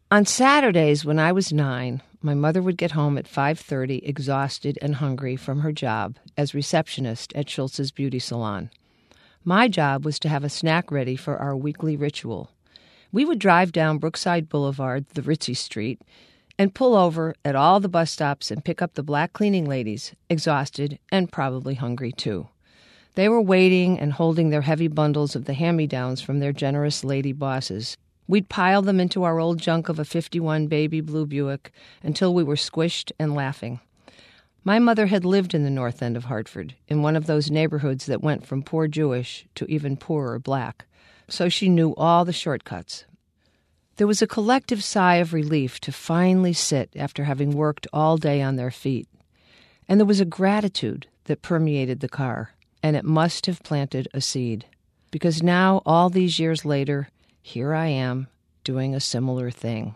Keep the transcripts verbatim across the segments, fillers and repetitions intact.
On Saturdays when I was nine, my mother would get home at five thirty, exhausted and hungry from her job as receptionist at Schultz's Beauty Salon. My job was to have a snack ready for our weekly ritual. We would drive down Brookside Boulevard, the ritzy street, and pull over at all the bus stops and pick up the black cleaning ladies, exhausted and probably hungry too. They were waiting and holding their heavy bundles of the hand-me-downs from their generous lady bosses. We'd pile them into our old junk of a fifty-one baby blue Buick until we were squished and laughing. My mother had lived in the north end of Hartford, in one of those neighborhoods that went from poor Jewish to even poorer black, so she knew all the shortcuts. There was a collective sigh of relief to finally sit after having worked all day on their feet. And there was a gratitude that permeated the car, and it must have planted a seed. Because now, all these years later, here I am, doing a similar thing.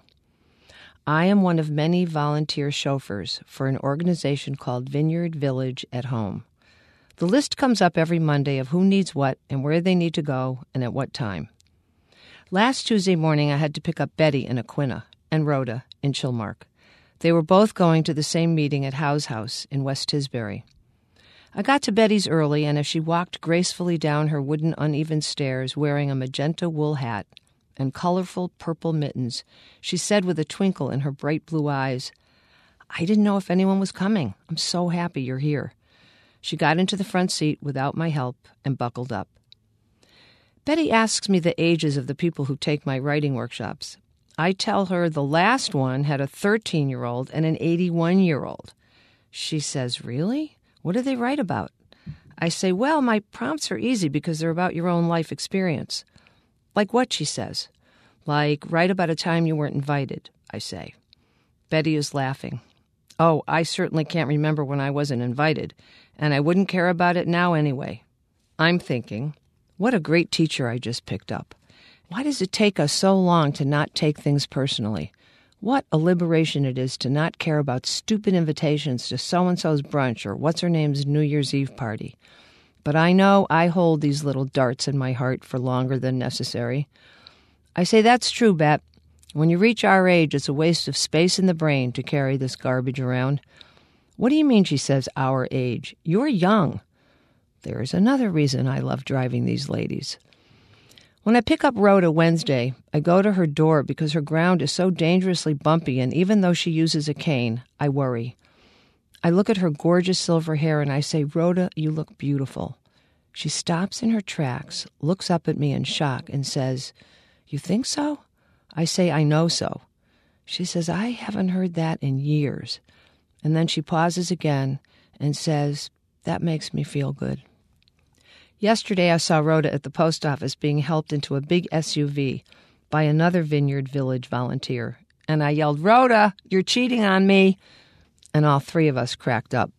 I am one of many volunteer chauffeurs for an organization called Vineyard Village at Home. The list comes up every Monday of who needs what and where they need to go and at what time. Last Tuesday morning, I had to pick up Betty in Aquina and Rhoda in Chilmark. They were both going to the same meeting at Howe's House in West Tisbury. I got to Betty's early, and as she walked gracefully down her wooden uneven stairs wearing a magenta wool hat and colorful purple mittens, she said with a twinkle in her bright blue eyes, "I didn't know if anyone was coming. I'm so happy you're here." She got into the front seat without my help and buckled up. Betty asks me the ages of the people who take my writing workshops. I tell her the last one had a thirteen-year-old and an eighty-one-year-old. She says, "Really? What do they write about?" I say, "Well, my prompts are easy because they're about your own life experience." "Like what?" she says. "Like, write about a time you weren't invited," I say. Betty is laughing. "Oh, I certainly can't remember when I wasn't invited, and I wouldn't care about it now anyway." I'm thinking, what a great teacher I just picked up. Why does it take us so long to not take things personally? What a liberation it is to not care about stupid invitations to so-and-so's brunch or what's-her-name's New Year's Eve party. But I know I hold these little darts in my heart for longer than necessary. I say, "That's true, Bet. When you reach our age, it's a waste of space in the brain to carry this garbage around." "What do you mean," she says, "our age? You're young." There is another reason I love driving these ladies. When I pick up Rhoda Wednesday, I go to her door because her ground is so dangerously bumpy, and even though she uses a cane, I worry. I look at her gorgeous silver hair and I say, "Rhoda, you look beautiful." She stops in her tracks, looks up at me in shock, and says, "You think so?" I say, "I know so." She says, "I haven't heard that in years." And then she pauses again and says, "That makes me feel good." Yesterday I saw Rhoda at the post office being helped into a big S U V by another Vineyard Village volunteer. And I yelled, "Rhoda, you're cheating on me." And all three of us cracked up.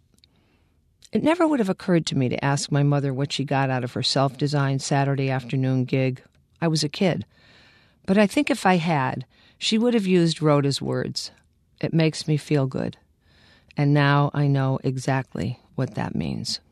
It never would have occurred to me to ask my mother what she got out of her self-designed Saturday afternoon gig. I was a kid. But I think if I had, she would have used Rhoda's words. It makes me feel good. And now I know exactly what that means.